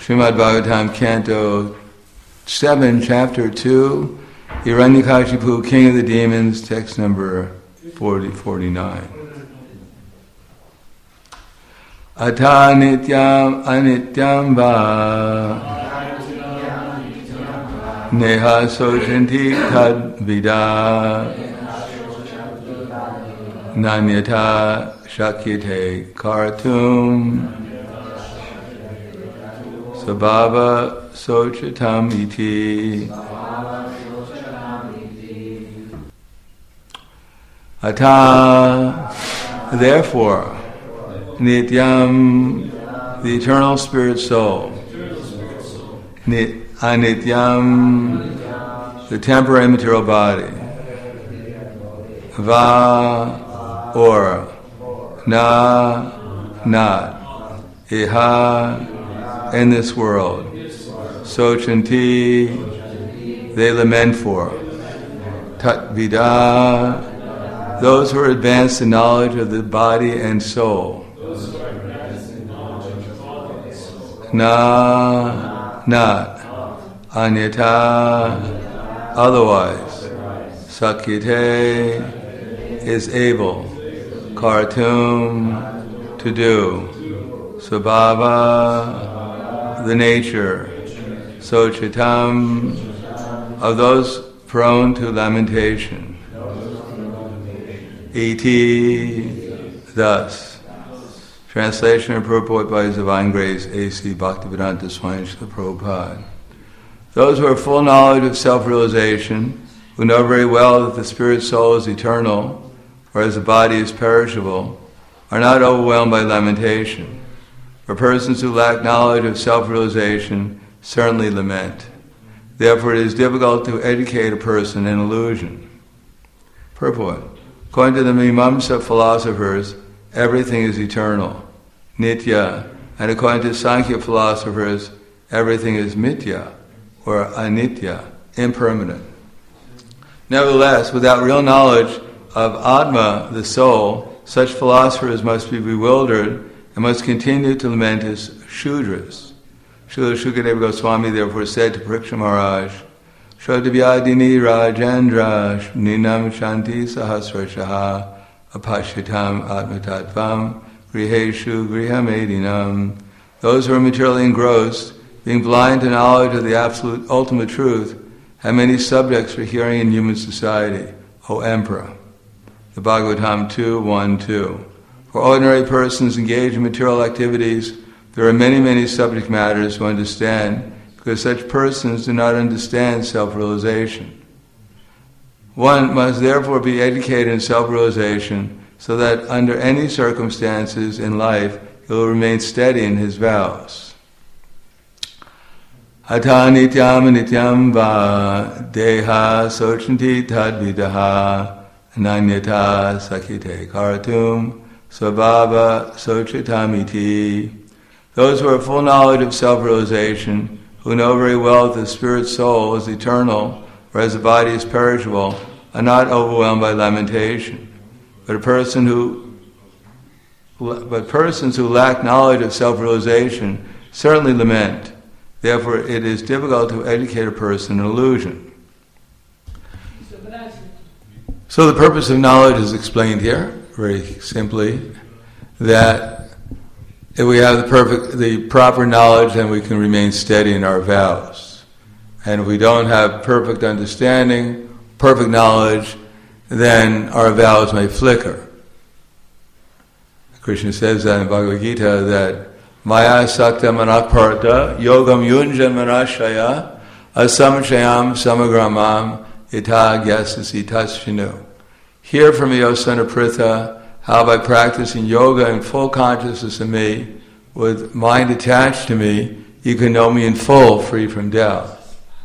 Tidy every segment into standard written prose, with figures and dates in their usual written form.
Srimad Bhagavatam, Canto 7, Chapter 2, Hiranyakashipu, King of the Demons, text number 49. Ata nityam anityam va neha sochanti tad vida nanyata shakyate kartum sabhava sochatam iti. Ata, therefore, Nityam, the eternal spirit soul. Anityam, the temporary material body. Va, or. Na, not. Iha, in this world. Sochanti, they lament for. Tat vida, those who are advanced in knowledge of the body and soul. Na, not. Anyata, otherwise. Sakyate, is able. Kartum, to do. Sabhava, the nature. Sochitam, of those prone to lamentation. Iti, thus. Translation and purport by His Divine Grace, A.C. Bhaktivedanta Swami Srila Prabhupada. Those who have full knowledge of self-realization, who know very well that the spirit soul is eternal, whereas the body is perishable, are not overwhelmed by lamentation. For persons who lack knowledge of self-realization certainly lament. Therefore it is difficult to educate a person in illusion. Purport. According to the Mimamsa philosophers, everything is eternal, nitya, and according to Sankhya philosophers, everything is mitya, or anitya, impermanent. Nevertheless, without real knowledge of Atma, the soul, such philosophers must be bewildered and must continue to lament as Shudras. Srila Shukadeva Goswami therefore said to Pariksha Maharaj, Shrotavyadini Rajendra Ninam Shanti Sahasrashaha Apashyatam Atmatattvam Griheshu Grihamedinam. Those who are materially engrossed, being blind to knowledge of the absolute ultimate truth, have many subjects for hearing in human society, O Emperor. The Bhagavatam 2:1-2. For ordinary persons engaged in material activities, there are many, many subject matters to understand, because such persons do not understand self-realization. One must therefore be educated in self-realization so that under any circumstances in life he will remain steady in his vows. Ata nityam nityam va deha sochanti tadvidaha ananyata sakyate kartum svabhava sochatamiti. Those who have full knowledge of self-realization, who know very well that the spirit soul is eternal, whereas the body is perishable, are not overwhelmed by lamentation. But persons who lack knowledge of self-realization certainly lament. Therefore, it is difficult to educate a person in illusion. So the purpose of knowledge is explained here, very simply, that if we have the proper knowledge, then we can remain steady in our vows. And if we don't have perfect understanding, perfect knowledge, then our vows may flicker. Krishna says that in Bhagavad Gita, that Maya sakta manakparta yogam yunjan manashaya asamachayam samagramam ita gyasasi tasvinu. Hear from me, O son of Pritha, how by practicing yoga in full consciousness of me, with mind attached to me, you can know me in full, free from doubt.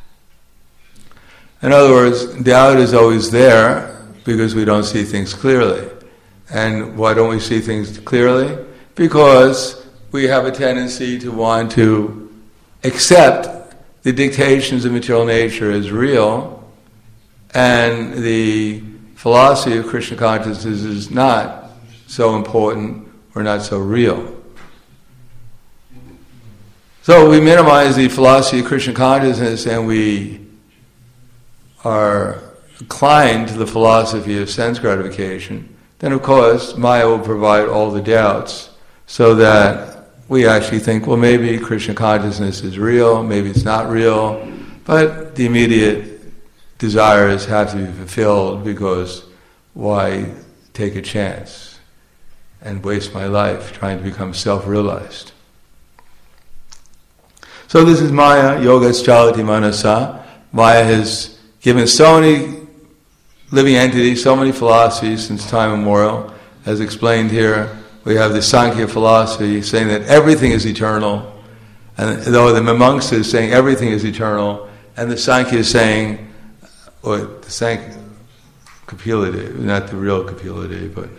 In other words, doubt is always there because we don't see things clearly. And why don't we see things clearly? Because we have a tendency to want to accept the dictations of material nature as real, and the philosophy of Krishna consciousness is not so important or not so real. So we minimize the philosophy of Krishna consciousness and we are inclined to the philosophy of sense gratification, then of course Maya will provide all the doubts so that we actually think, well, maybe Krishna consciousness is real, maybe it's not real, but the immediate desires have to be fulfilled because why take a chance and waste my life trying to become self-realized? So this is Maya, Yogas Chalati Manasa. Maya has given so many living entities, so many philosophies since time immemorial. As explained here, we have the Sankhya philosophy saying that everything is eternal, and though the Mimamsa is saying everything is eternal, and the Sankhya is saying, or the Sankhya Kapila, not the real Kapila, but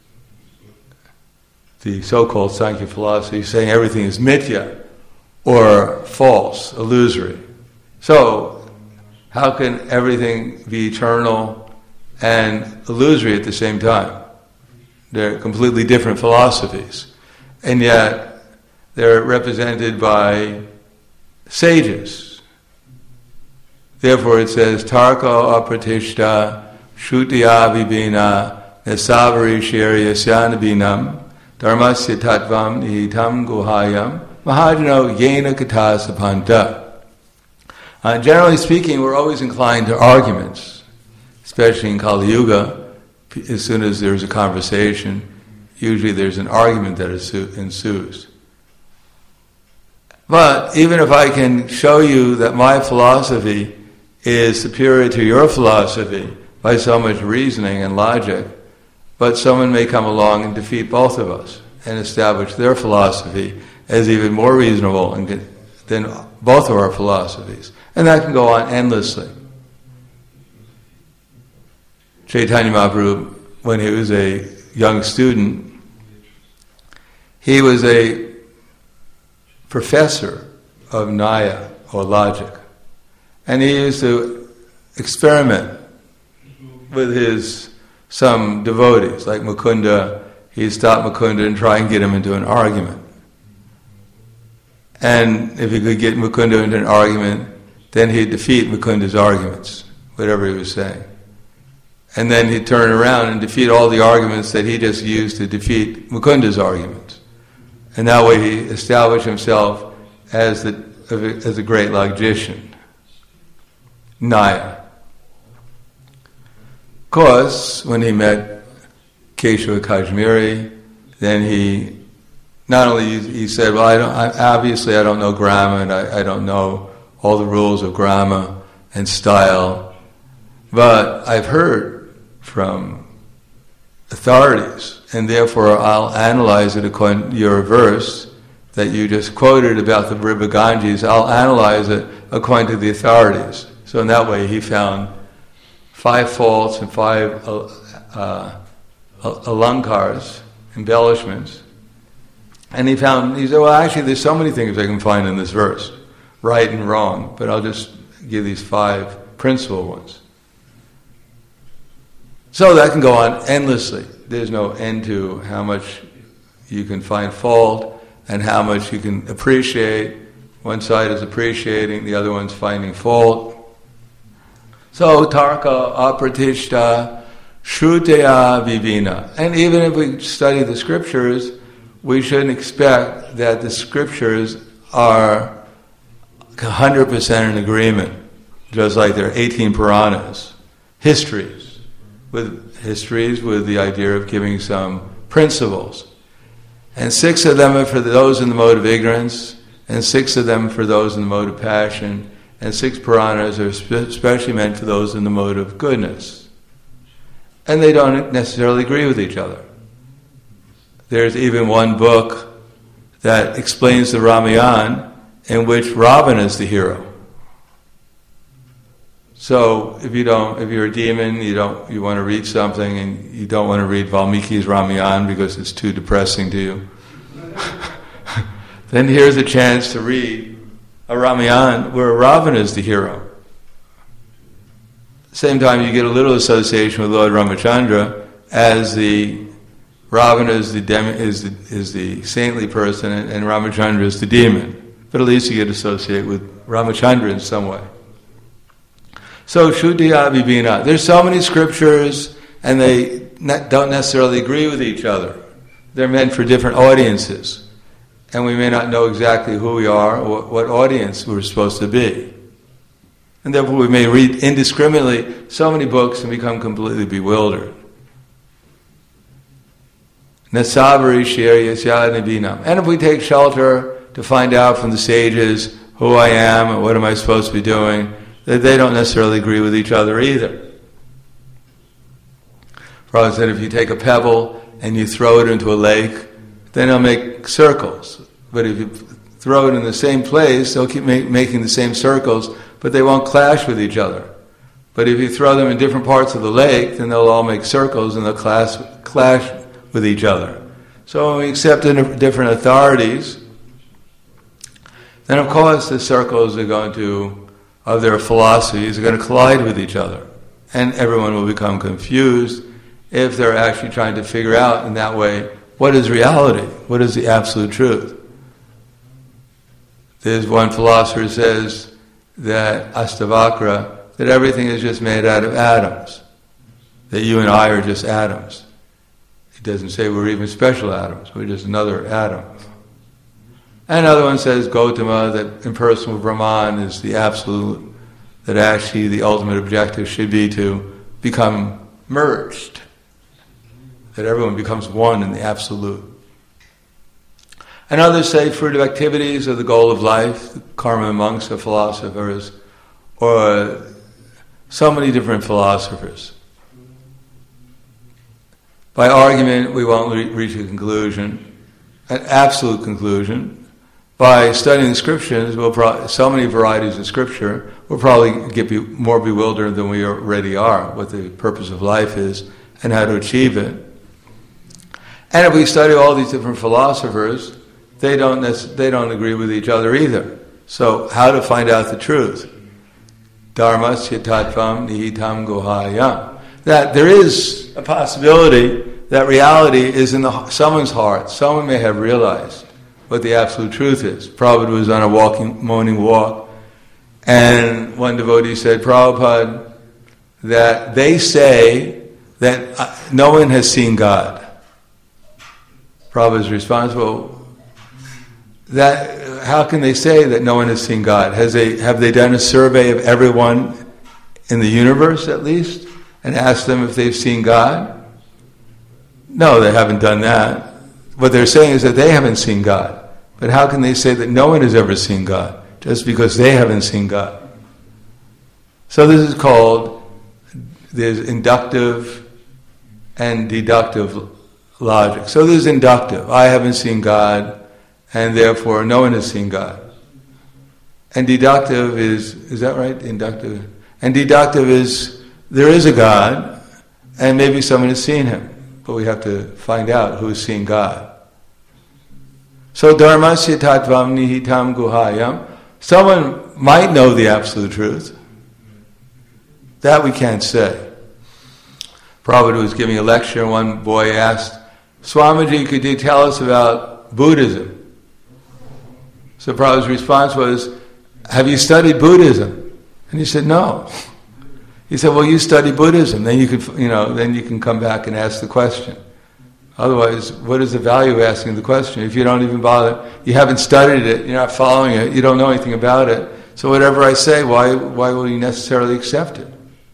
the so-called Sankhya philosophy saying everything is mithya, or false, illusory. So, how can everything be eternal and illusory at the same time? They're completely different philosophies. And yet, they're represented by sages. Therefore it says, Tarka apratishta shutiya vibhina nasavari shirya syanabhinam dharmasya tattvam nihitam guhayam mahajano yena kata sapanta. Generally speaking, we're always inclined to arguments, especially in Kali Yuga. As soon as there's a conversation, usually there's an argument that ensues. But even if I can show you that my philosophy is superior to your philosophy by so much reasoning and logic, but someone may come along and defeat both of us and establish their philosophy as even more reasonable than both of our philosophies. And that can go on endlessly. Chaitanya Mahaprabhu, when he was a young student, he was a professor of Nyaya, or logic. And he used to experiment with some devotees, like Mukunda. He'd stop Mukunda and try and get him into an argument. And if he could get Mukunda into an argument, then he'd defeat Mukunda's arguments, whatever he was saying. And then he'd turn around and defeat all the arguments that he just used to defeat Mukunda's arguments. And that way he established himself as a great logician. Nyaya. Of course, when he met Keshava Kashmiri, then he not only he said, well, obviously I don't know grammar and I don't know all the rules of grammar and style, but I've heard from authorities, and therefore I'll analyze it according to your verse that you just quoted about the river Ganges. I'll analyze it according to the authorities. So in that way he found 5 faults and 5 alankars, embellishments. And he said, well, actually there's so many things I can find in this verse, right and wrong, but I'll just give these 5 principal ones. So that can go on endlessly. There's no end to how much you can find fault and how much you can appreciate. One side is appreciating, the other one's finding fault. So, tarka apratishta shrutaya vibhina. And even if we study the scriptures, we shouldn't expect that the scriptures are 100% in agreement, just like there are 18 Puranas, histories with the idea of giving some principles. And 6 of them are for those in the mode of ignorance, and 6 of them for those in the mode of passion, and 6 Puranas are especially meant for those in the mode of goodness. And they don't necessarily agree with each other. There's even one book that explains the Ramayana in which Ravana is the hero. So if you're a demon, you want to read something and you don't want to read Valmiki's Ramayana because it's too depressing to you, then here's a chance to read a Ramayana where Ravana is the hero. Same time you get a little association with Lord Ramachandra as the Ravana is the saintly person and Ramachandra is the demon. but at least you get associated with Ramachandra in some way. So Shuddhiya Vibhina. There's so many scriptures, and they don't necessarily agree with each other. They're meant for different audiences, and we may not know exactly who we are or what audience we're supposed to be. And therefore we may read indiscriminately so many books and become completely bewildered. Nasabari Shiriyasya Nibinam. And if we take shelter to find out from the sages who I am and what am I supposed to be doing, that they don't necessarily agree with each other either. Prabhupada said if you take a pebble and you throw it into a lake, then it'll make circles. But if you throw it in the same place, they'll keep making the same circles, but they won't clash with each other. But if you throw them in different parts of the lake, then they'll all make circles and they'll clash with each other. So when we accept different authorities, then of course the circles are going to, of their philosophies, are going to collide with each other. And everyone will become confused if they're actually trying to figure out in that way, what is reality? What is the absolute truth? There's one philosopher who says that Astavakra, that everything is just made out of atoms. That you and I are just atoms. He doesn't say we're even special atoms, we're just another atom. And another one says Gautama, that impersonal Brahman is the absolute, that actually the ultimate objective should be to become merged. That everyone becomes one in the absolute. And others say fruitive activities are the goal of life, the karma monks or philosophers, or so many different philosophers. By argument, we won't reach a conclusion, an absolute conclusion. By studying the scriptures, so many varieties of scripture, we'll probably get more bewildered than we already are, what the purpose of life is and how to achieve it. And if we study all these different philosophers, they don't agree with each other either. So how to find out the truth? Dharmasya tattvam nihitam guhayam. That there is a possibility that reality is in someone's heart. Someone may have realized what the absolute truth is. Prabhupada was on a morning walk, and one devotee said, Prabhupada, that they say that no one has seen God. Prabhupada's response, well, how can they say that no one has seen God? Have they done a survey of everyone in the universe at least and asked them if they've seen God? No, they haven't done that. What they're saying is that they haven't seen God. But how can they say that no one has ever seen God just because they haven't seen God? So this is called, there's inductive and deductive logic. So there's inductive. I haven't seen God, and therefore no one has seen God. And deductive is that right? Inductive. And deductive is, there is a God, and maybe someone has seen him. But we have to find out who's seen God. So dharmasya tattvam nihitam guhayam. Someone might know the absolute truth. That we can't say. Prabhupada was giving a lecture, and one boy asked, Swamiji, could you tell us about Buddhism? So Prabhupada's response was, have you studied Buddhism? And he said, no. He said, well, you study Buddhism, then you can come back and ask the question. Otherwise, what is the value of asking the question? If you don't even bother, you haven't studied it, you're not following it, you don't know anything about it, so whatever I say, why will you necessarily accept it?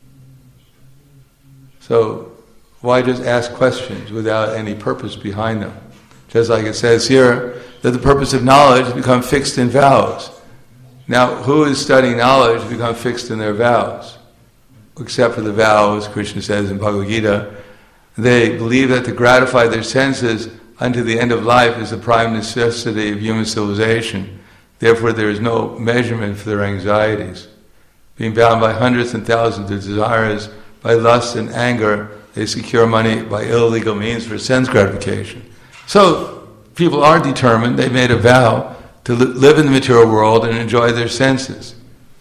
So, why just ask questions without any purpose behind them? Just like it says here, that the purpose of knowledge become fixed in vows. Now, who is studying knowledge become fixed in their vows? Except for the vows, Krishna says in Bhagavad Gita, they believe that to gratify their senses unto the end of life is the prime necessity of human civilization. Therefore there is no measurement for their anxieties. Being bound by hundreds and thousands of desires, by lust and anger, they secure money by illegal means for sense gratification. So people are determined, they made a vow to live in the material world and enjoy their senses.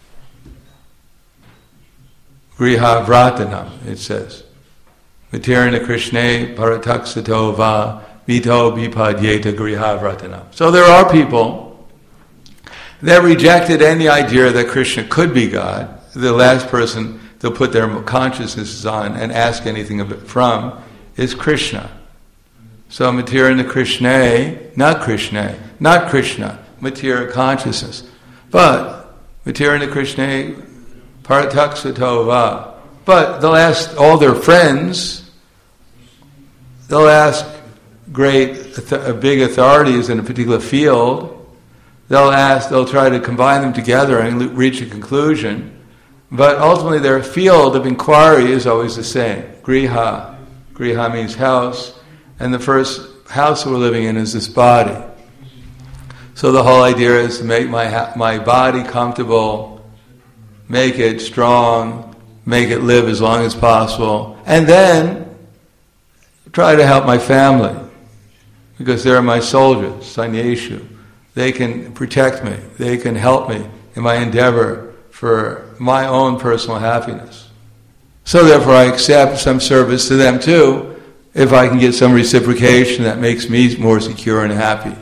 Griha vratanam, it says. Matirna Krishne parataksato va mito bipadyeta griha vratanam. So there are people They rejected any idea that Krishna could be God. The last person they'll put their consciousnesses on and ask anything of it from is Krishna. So Matira Krishna, not Krishna, Matira consciousness. But Matira Krishna Parataksatova. But they'll ask all their friends, they'll ask big authorities in a particular field, they'll try to combine them together and reach a conclusion, but ultimately their field of inquiry is always the same. Griha. Griha means house, and the first house we're living in is this body. So the whole idea is to make my body comfortable, make it strong, make it live as long as possible, and then try to help my family, because they're my soldiers, Sanyeshu. They can protect me, they can help me in my endeavor for my own personal happiness. So therefore I accept some service to them too, if I can get some reciprocation that makes me more secure and happy.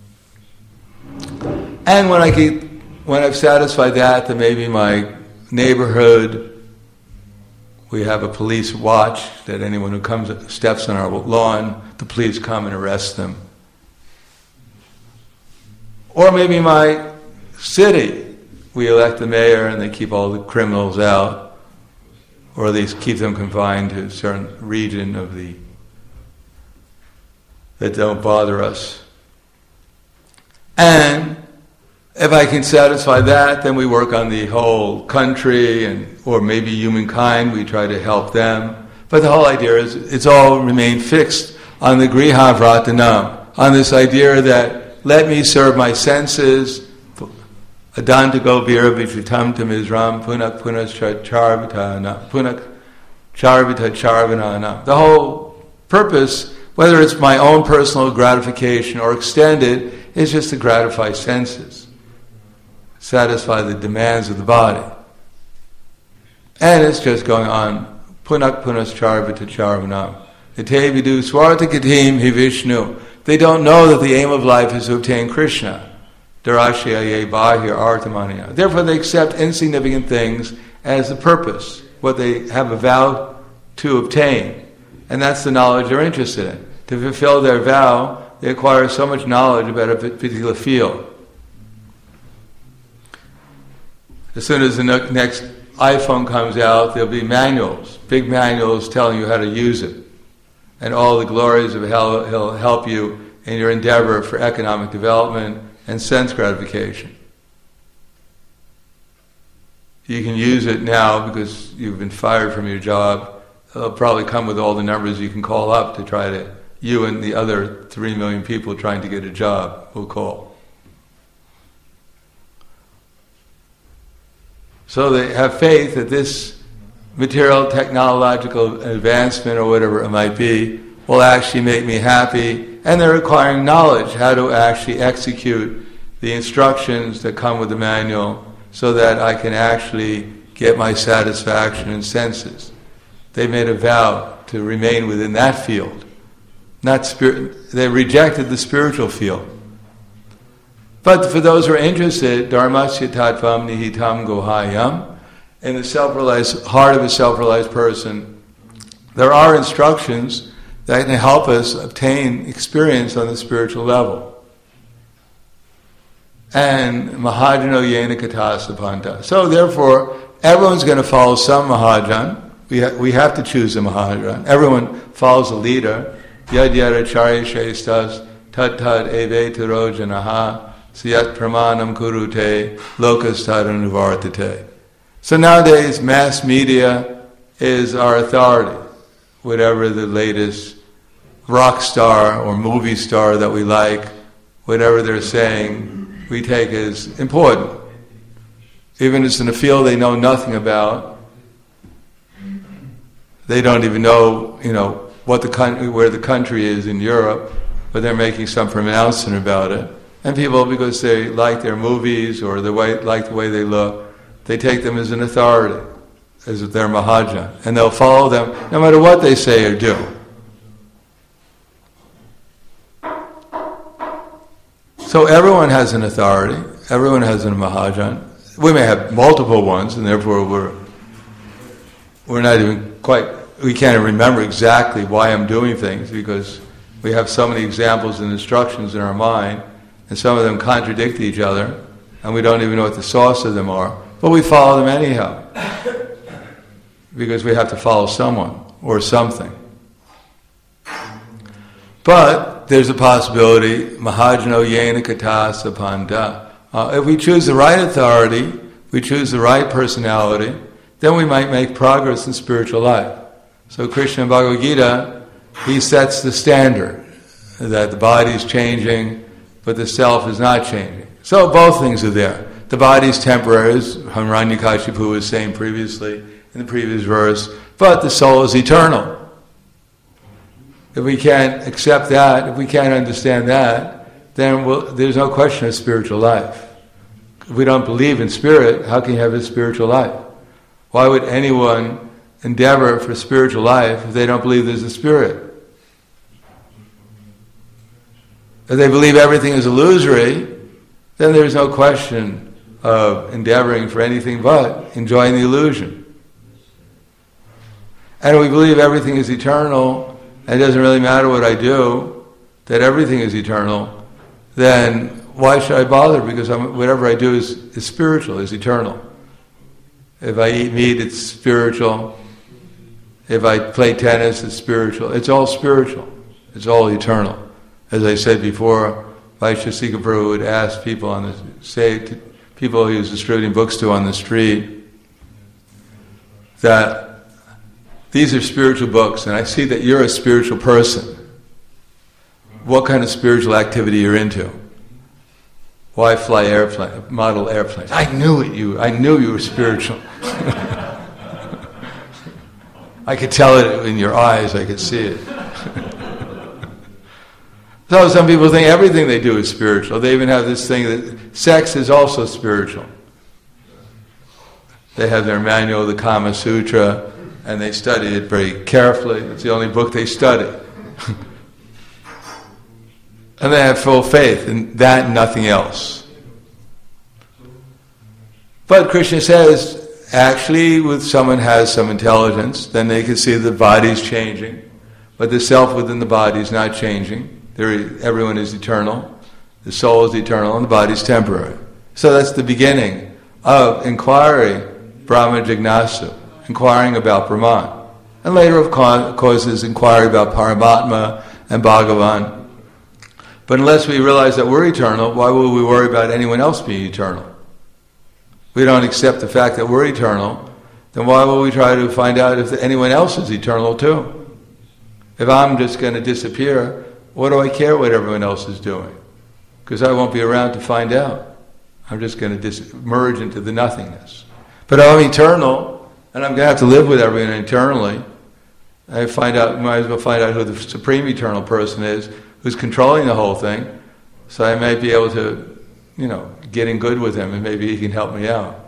And when I've satisfied that, then maybe my neighborhood, we have a police watch, that anyone who steps on our lawn, the police come and arrest them. Or maybe my city, we elect the mayor and they keep all the criminals out, or they keep them confined to a certain region that don't bother us. And if I can satisfy that, then we work on the whole country, or maybe humankind, we try to help them. But the whole idea is, it's all remained fixed on the Griha Vratanam, on this idea that let me serve my senses, Adantago Vira Vichitam Tamizram, Punak Punas Charvitana, Punak Charvita Charvanana. The whole purpose, whether it's my own personal gratification or extended, is just to gratify senses, satisfy the demands of the body. And it's just going on, Punak Punas Charvita Charvanam. Ite Vidu Swarta Katim Hi Vishnu. They don't know that the aim of life is to obtain Krishna. Darashyaye Bahir Artamaniya. Therefore they accept insignificant things as the purpose, what they have a vow to obtain. And that's the knowledge they're interested in. To fulfill their vow, they acquire so much knowledge about a particular field. As soon as the next iPhone comes out, there'll be manuals, big manuals telling you how to use it. And all the glories of hell, he'll help you in your endeavor for economic development and sense gratification. You can use it now because you've been fired from your job. It'll probably come with all the numbers you can call up to try to, you and the other 3 million people trying to get a job will call. So they have faith that this material technological advancement or whatever it might be will actually make me happy, and they're requiring knowledge how to actually execute the instructions that come with the manual so that I can actually get my satisfaction in senses. They made a vow to remain within that field. They rejected the spiritual field. But for those who are interested, dharmasya tattvam nihitam gohayam, in the self-realized heart of a self-realized person, there are instructions that can help us obtain experience on the spiritual level. And Mahajano Yena Katasapanta. So therefore, everyone's going to follow some Mahajan. We have to choose a Mahajan. Everyone follows a leader. Yad yad acharya shestas tat tat eve tirojanaha siyat pramanam kurute lokas tadanuvartate. So nowadays, mass media is our authority. Whatever the latest rock star or movie star that we like, whatever they're saying, we take as important. Even if it's in a field they know nothing about, they don't even know, what where the country is in Europe, but they're making some pronouncement about it. And people, because they like their movies or like the way they look, they take them as an authority, as their Mahajan, and they'll follow them no matter what they say or do. So everyone has an authority, everyone has a Mahajan. We may have multiple ones, and therefore we're not even quite, we can't even remember exactly why I'm doing things, because we have so many examples and instructions in our mind, and some of them contradict each other, and we don't even know what the source of them are, but we follow them anyhow, because we have to follow someone or something. But there's a possibility, Mahajano Yena Kata Sapanda. If we choose the right authority, we choose the right personality, then we might make progress in spiritual life. So Krishna in Bhagavad Gita, he sets the standard that the body is changing, but the self is not changing. So both things are there. The body is temporary, as Hiranyakashipu was saying previously in the previous verse, but the soul is eternal. If we can't accept that, if we can't understand that, then there's no question of spiritual life. If we don't believe in spirit, how can you have a spiritual life? Why would anyone endeavor for spiritual life if they don't believe there's a spirit? If they believe everything is illusory, then there's no question of endeavoring for anything but enjoying the illusion. And if we believe everything is eternal, and it doesn't really matter what I do, that everything is eternal, then why should I bother? Because whatever I do is spiritual, is eternal. If I eat meat, it's spiritual. If I play tennis, it's spiritual. It's all spiritual. It's all eternal. As I said before, Vaishesika Prabhu would ask people people he was distributing books to on the street, that these are spiritual books, and I see that you're a spiritual person. What kind of spiritual activity you're into? Why fly model airplanes? I knew you were spiritual. I could tell it in your eyes, I could see it. So some people think everything they do is spiritual. They even have this thing that sex is also spiritual. They have their manual, the Kama Sutra, and they study it very carefully. It's the only book they study. And they have full faith in that and nothing else. But Krishna says, actually, if someone has some intelligence, then they can see the body's changing, but the self within the body is not changing. Everyone is eternal, the soul is eternal, and the body is temporary. So that's the beginning of inquiry, Brahma Jignasu, inquiring about Brahman. And later, of course, there's inquiry about Paramatma and Bhagavan. But unless we realize that we're eternal, why will we worry about anyone else being eternal? We don't accept the fact that we're eternal, then why will we try to find out if anyone else is eternal too? If I'm just going to disappear, what do I care what everyone else is doing? Because I won't be around to find out. I'm just going to merge into the nothingness. But I'm eternal, and I'm going to have to live with everyone eternally. Might as well find out who the supreme eternal person is, who's controlling the whole thing, so I might be able to, get in good with him, and maybe he can help me out.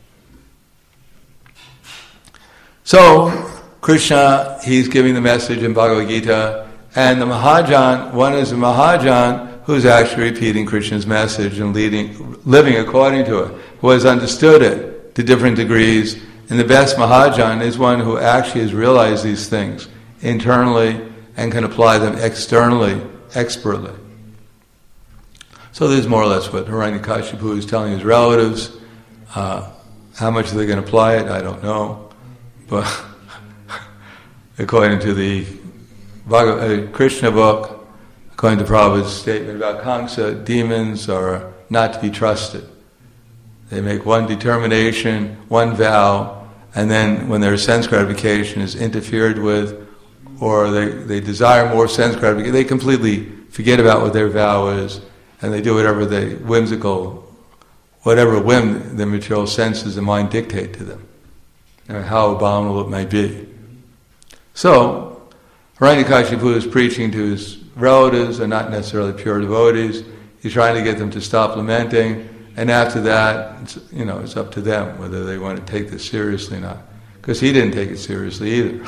So, Krishna, he's giving the message in Bhagavad Gita, and the Mahajan, one is a Mahajan who's actually repeating Krishna's message and living according to it, who has understood it to different degrees. And the best Mahajan is one who actually has realized these things internally and can apply them externally, expertly. So this is more or less what Hiranyakashipu is telling his relatives. How much are they going to apply it? I don't know. But according to the Krishna book, according to Prabhupada's statement about Kamsa, demons are not to be trusted. They make one determination, one vow, and then when their sense gratification is interfered with, or they desire more sense gratification, they completely forget about what their vow is, and they do whatever whim the material senses and mind dictate to them, how abominable it may be. So, Hiranyakashipu is preaching to his relatives, and not necessarily pure devotees. He's trying to get them to stop lamenting, and after that, it's up to them whether they want to take this seriously or not. Because he didn't take it seriously either.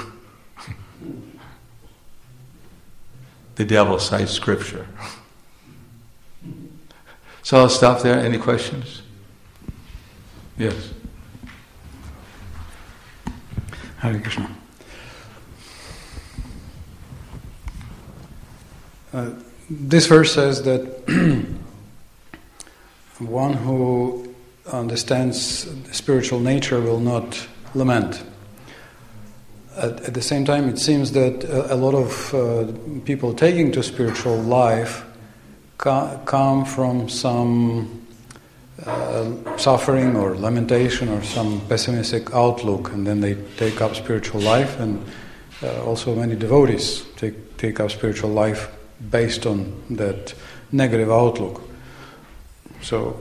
The devil cites scripture. So I'll stop there. Any questions? Yes. Hare Krishna. This verse says that one who understands spiritual nature will not lament. At the same time, it seems that a lot of people taking to spiritual life come from some suffering or lamentation or some pessimistic outlook, and then they take up spiritual life, and also many devotees take up spiritual life based on that negative outlook. So,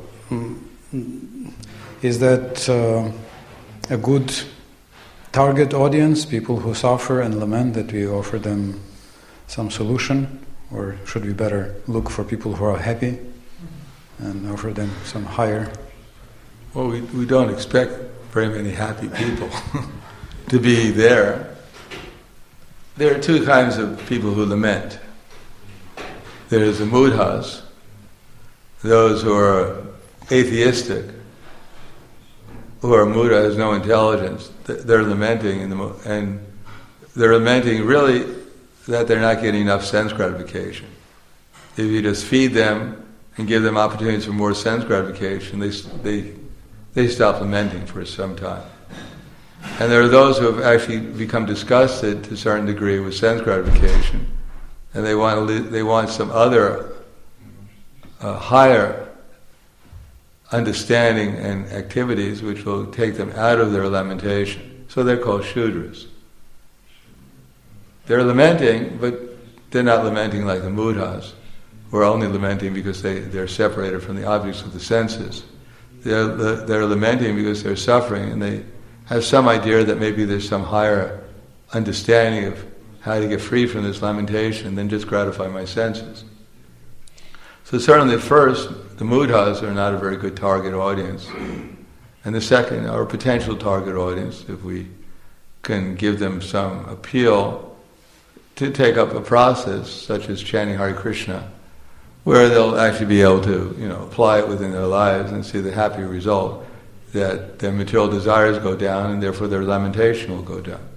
is that a good target audience, people who suffer and lament, that we offer them some solution, or should we better look for people who are happy and offer them some higher? Well, we don't expect very many happy people to be there. There are two kinds of people who lament. There's the mudhas, those who are atheistic, who are mudha, has no intelligence. They're lamenting, and they're lamenting really that they're not getting enough sense gratification. If you just feed them and give them opportunities for more sense gratification, they stop lamenting for some time. And there are those who have actually become disgusted to a certain degree with sense gratification, and they want some other higher understanding and activities which will take them out of their lamentation. So they're called Shudras. They're lamenting, but they're not lamenting like the mudhas, who are only lamenting because they're separated from the objects of the senses. They're lamenting because they're suffering, and they have some idea that maybe there's some higher understanding of how to get free from this lamentation than just gratify my senses. So certainly first, the mudhas are not a very good target audience. And the second, our potential target audience, if we can give them some appeal to take up a process such as chanting Hare Krishna, where they'll actually be able to, apply it within their lives and see the happy result that their material desires go down, and therefore their lamentation will go down.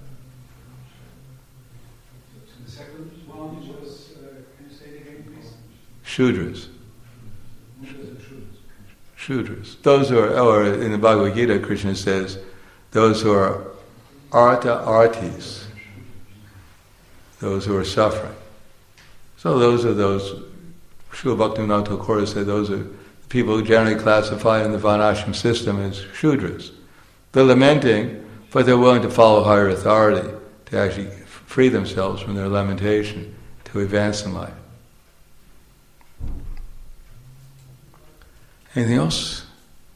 The second one was, can you say it again, please? Shudras. Shudras. Those who are, or in the Bhagavad Gita, Krishna says, those who are arta-artis, those who are suffering. So those are those, Srila Bhaktivinoda Thakur said, those are people who generally classify in the Varnashram system as Shudras. They're lamenting, but they're willing to follow higher authority to actually free themselves from their lamentation, to advance in life. Anything else?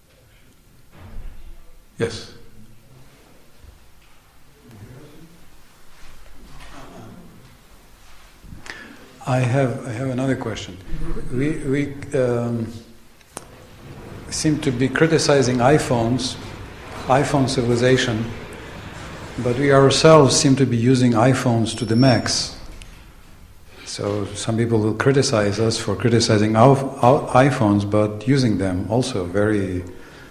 Yes. I have another question. We seem to be criticizing iPhone civilization, but we ourselves seem to be using iPhones to the max. So some people will criticize us for criticizing our iPhones, but using them also very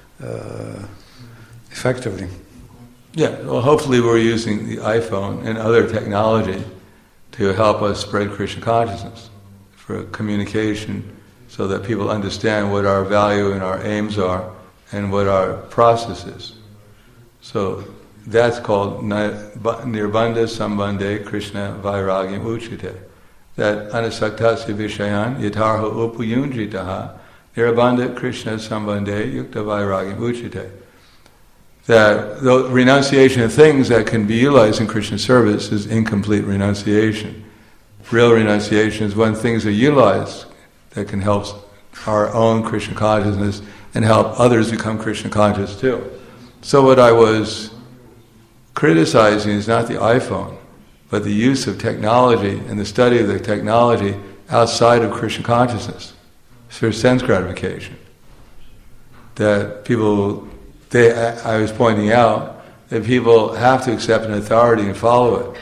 effectively. Yeah, well, hopefully we're using the iPhone and other technology to help us spread Krishna consciousness, for communication, so that people understand what our value and our aims are and what our process is. So that's called Nirbandha Sambandhe Krishna Vairagyam Uchite. That anasaktasya vishayan yatarha upayunjitaha Nirbandha Krishna Sambandhe Yukta Vairagyam Uchite. That the renunciation of things that can be utilized in Krishna service is incomplete renunciation. Real renunciation is when things are utilized that can help our own Krishna consciousness and help others become Krishna conscious too. So what I was criticizing is not the iPhone, but the use of technology and the study of the technology outside of Krishna consciousness for sense gratification. That people, I was pointing out that people have to accept an authority and follow it.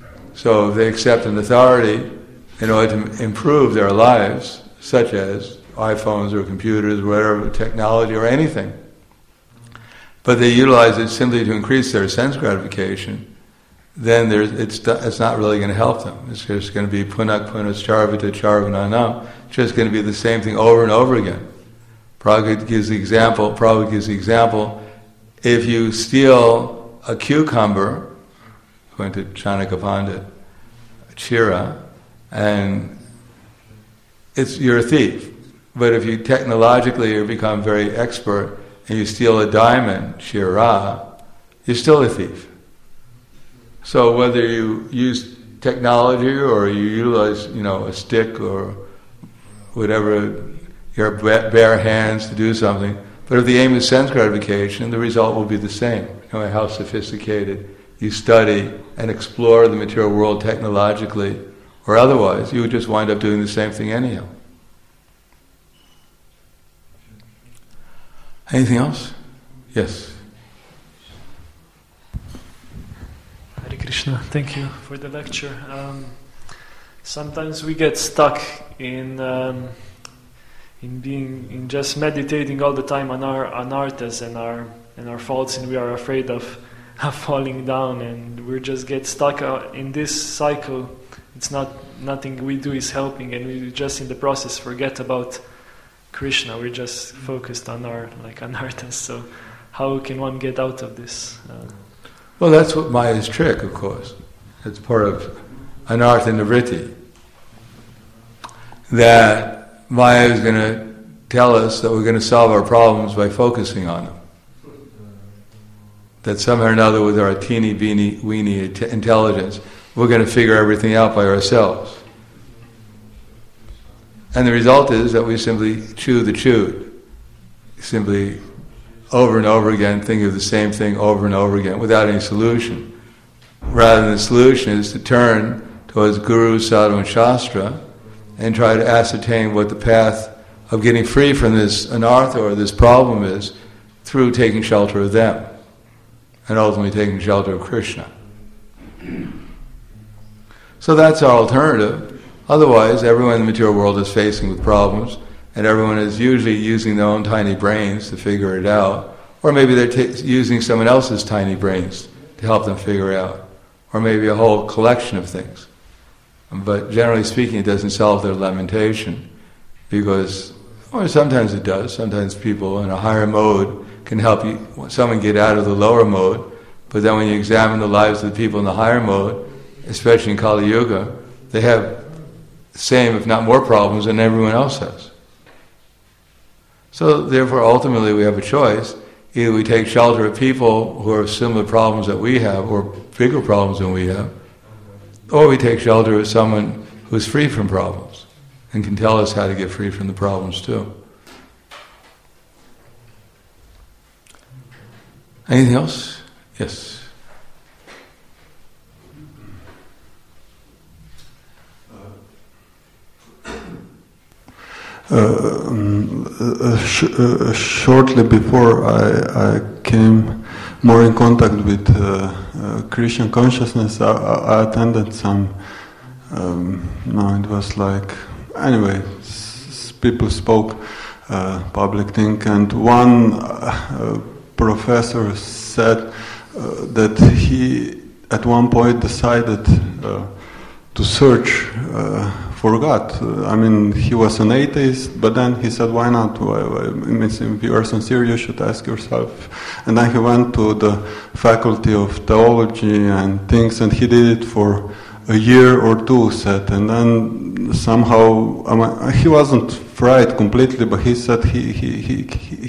So if they accept an authority in order to improve their lives, such as iPhones or computers, whatever, technology or anything. But they utilize it simply to increase their sense gratification, then it's not really going to help them. It's just going to be punak punascharvita charvananam. It's just going to be the same thing over and over again. Prabhupada gives the example, if you steal a cucumber, going to Chanaka Pandit, Chira, and you're a thief. But if you technologically become very expert and you steal a diamond, Shira, you're still a thief. So whether you use technology or you utilize, a stick or whatever, your bare hands to do something, but if the aim is sense gratification, the result will be the same. No matter how sophisticated you study and explore the material world technologically or otherwise, you would just wind up doing the same thing anyhow. Anything else? Yes. Hare Krishna, thank you for the lecture. Sometimes we get stuck in just meditating all the time on our anarthas and our faults, and we are afraid of falling down, and we just get stuck in this cycle. It's nothing we do is helping, and we just in the process forget about Krishna. We're just focused on our anarthas. So how can one get out of this? Well, that's what Maya's trick, of course. It's part of anartha nivritti. That Maya is going to tell us that we're going to solve our problems by focusing on them. That somehow or another, with our teeny weeny intelligence, we're going to figure everything out by ourselves. And the result is that we simply chew the chewed. Simply over and over again think of the same thing over and over again without any solution. Rather than the solution is to turn towards Guru, Sadhu and Shastra and try to ascertain what the path of getting free from this anartha or this problem is through taking shelter of them and ultimately taking shelter of Krishna. So that's our alternative. Otherwise, everyone in the material world is facing with problems, and everyone is usually using their own tiny brains to figure it out, or maybe they're using someone else's tiny brains to help them figure it out, or maybe a whole collection of things. But generally speaking, it doesn't solve their lamentation, because, or sometimes it does. Sometimes people in a higher mode can help someone get out of the lower mode, but then when you examine the lives of the people in the higher mode, especially in Kali Yuga, they have the same, if not more problems than everyone else has. So therefore, ultimately, we have a choice. Either we take shelter of people who have similar problems that we have, or bigger problems than we have, or we take shelter of someone who's free from problems and can tell us how to get free from the problems too. Anything else? Yes. Shortly before I came more in contact with Christian consciousness, I attended some, it was people spoke public thing, and one professor said that he at one point decided to search for God. He was an atheist, but then he said, why not? If you are sincere, you should ask yourself. And then he went to the faculty of theology and things, and he did it for a year or two, said. And then somehow, he wasn't fried completely, but he said he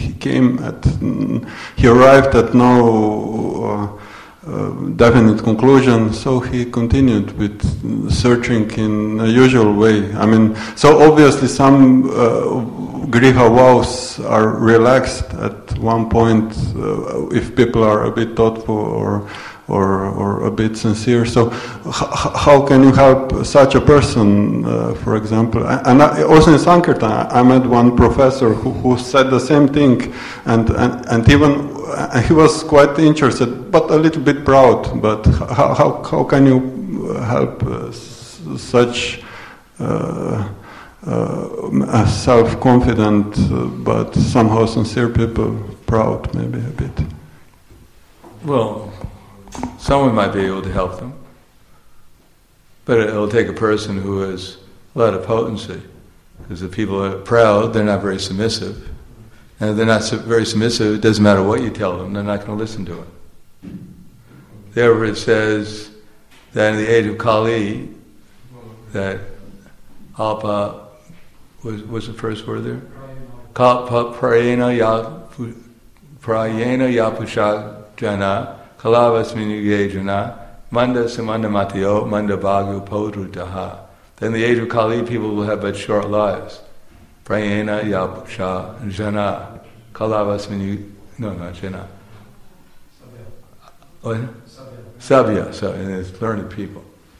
arrived at no definite conclusion, so he continued with searching in a usual way. So obviously some griha vows are relaxed at one point if people are a bit thoughtful or a bit sincere. So how can you help such a person, for example? And also in Sankirtan, I met one professor who said the same thing, and even he was quite interested, but a little bit proud. But how can you help such self-confident, but somehow sincere people, proud maybe a bit. Well, someone might be able to help them, but it'll take a person who has a lot of potency. Because if people are proud, they're not very submissive. And if they're not very submissive, it doesn't matter what you tell them, they're not going to listen to it. Therefore it says that in the age of Kali, that Alpa, what's the first word there? Prayena yapusha jana, kalavasminyuge jana, manda samanda matyo, manda bhagu podrutaha. Then in the age of Kali, people will have but short lives. Prayena yapusha jana, kalavasminyu, no, not jana. Sabya, so, and it's learned people.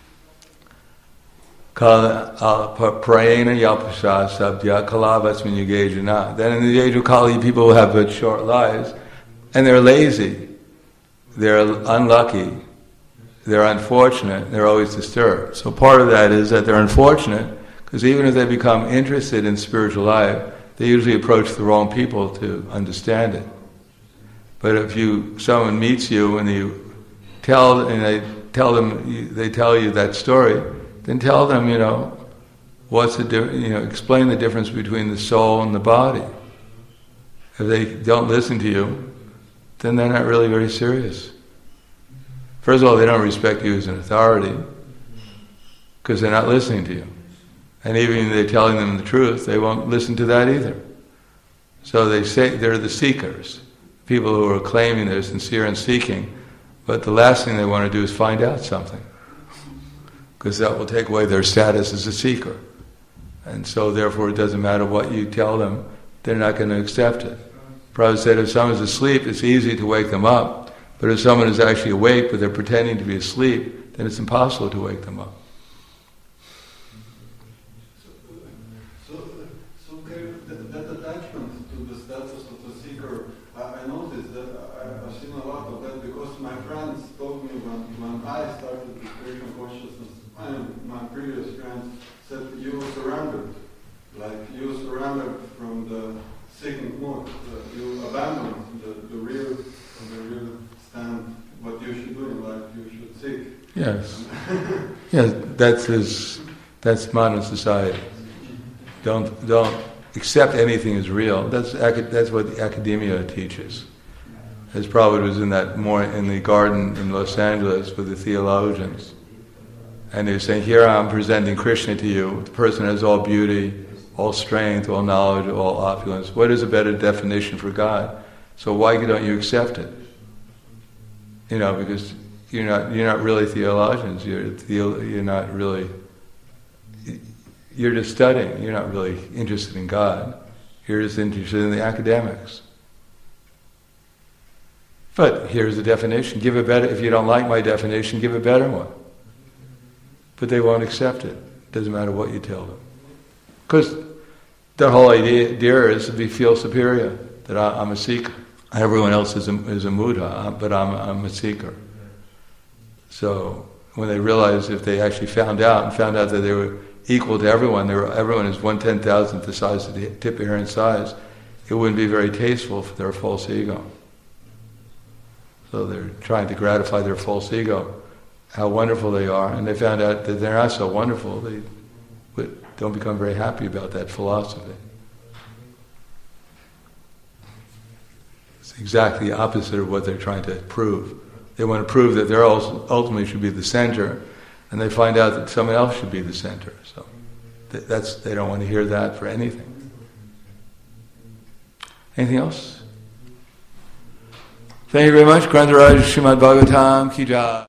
Prayena yapusha sabya kalavasminyuge jana. Then in the age of Kali, people will have but short lives, and they're lazy, they're unlucky, they're unfortunate, they're always disturbed. So part of that is that they're unfortunate, because even if they become interested in spiritual life, they usually approach the wrong people to understand it. But if someone meets you and they tell you that story, then tell them, explain the difference between the soul and the body. If they don't listen to you, then they're not really very serious. First of all, they don't respect you as an authority, because they're not listening to you. And even if they're telling them the truth, they won't listen to that either. So they say they're the seekers, people who are claiming they're sincere in seeking, but the last thing they want to do is find out something, because that will take away their status as a seeker. And so therefore it doesn't matter what you tell them, they're not going to accept it. Prabhupada said if someone's asleep, it's easy to wake them up, but if someone is actually awake but they're pretending to be asleep, then it's impossible to wake them up. So that attachment to the status of the seeker, I noticed that I've seen a lot of that, because my friends told me when I started the spiritual consciousness, and my previous friends said you surrendered, from the seeking mood, you abandoned the real stand, what you should do in life, you should seek. Yes. Yes, that's modern society. Don't accept anything as real. That's what the academia teaches. As Prabhupada was in the garden in Los Angeles with the theologians, and they were saying, here I'm presenting Krishna to you. The person has all beauty, all strength, all knowledge, all opulence. What is a better definition for God? So why don't you accept it? Because you're not really theologians. You're not really. You're just studying. You're not really interested in God. You're just interested in the academics. But here's the definition. Give a better. If you don't like my definition, give a better one. But they won't accept it. Doesn't matter what you tell them, because the whole idea is to feel superior. That I'm a seeker. Everyone else is a Buddha, but I'm a seeker. So when they realized, if they actually found out that they were equal to everyone, everyone is 1/10,000th the size of the tip of hair in size, it wouldn't be very tasteful for their false ego. So they're trying to gratify their false ego, how wonderful they are, and they found out that they're not so wonderful. They don't become very happy about that philosophy. It's exactly the opposite of what they're trying to prove. They want to prove that they ultimately should be the center, and they find out that someone else should be the center. So they don't want to hear that for anything. Anything else? Thank you very much. Grantaraj Srimad Bhagavatam Ki Jai.